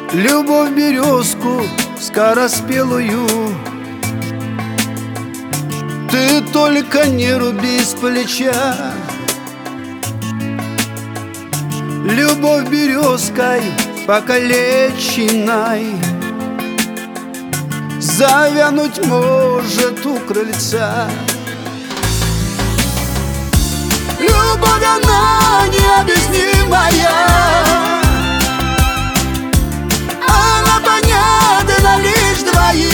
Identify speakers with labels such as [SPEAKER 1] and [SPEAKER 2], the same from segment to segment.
[SPEAKER 1] Любовь березку скороспелую, ты только не руби с плеча. Любовь березкой покалеченной завянуть может у крыльца. Любовь, она необъяснимая, она понятна лишь двоим.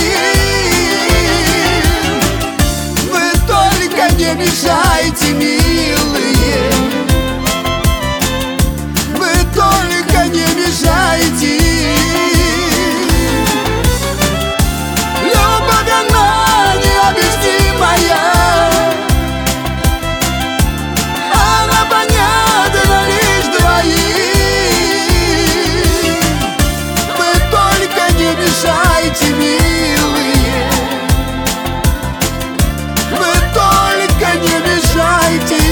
[SPEAKER 1] Вы только не мешайте, милые, вы только не мешайте. Любовь, она необъяснимая, она понятна лишь двоим. Вы только не мешайте, милые, вы только не мешайте.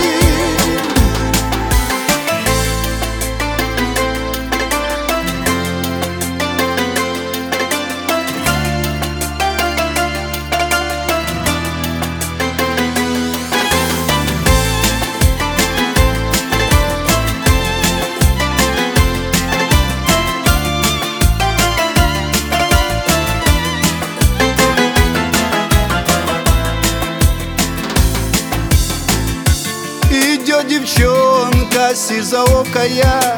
[SPEAKER 1] Идет девчонка сизоокая,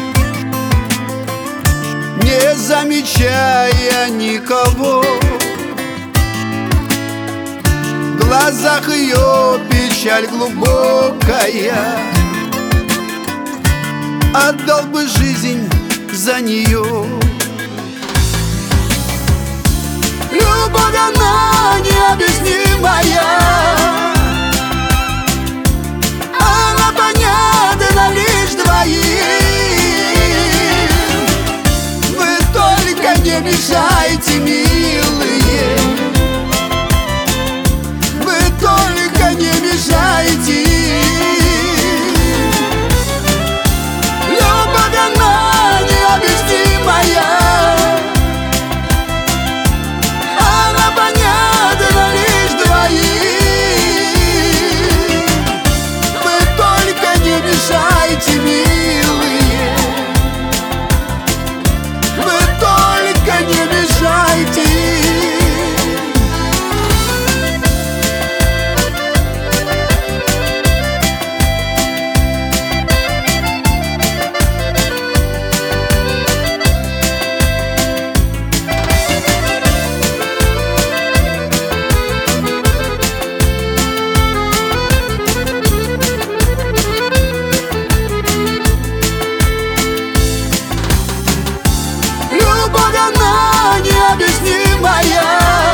[SPEAKER 1] не замечая никого. В глазах ее печаль глубокая, отдал бы жизнь за нее. Любовь, она необъяснимая, она понятна лишь двоим. Вы только не мешайте, милые, вы только не мешайте. Любовь, она необъяснимая, она понятна лишь двоим. Не мешайте, милые, вы только не мешайте. Любовь, она необъяснимая,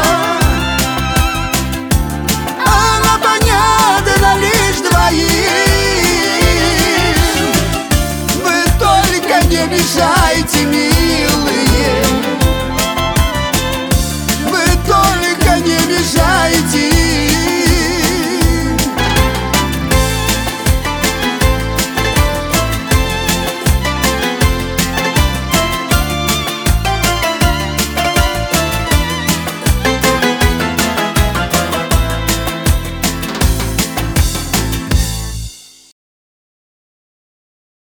[SPEAKER 1] она понятна лишь двоим. Вы только не мешайте мне.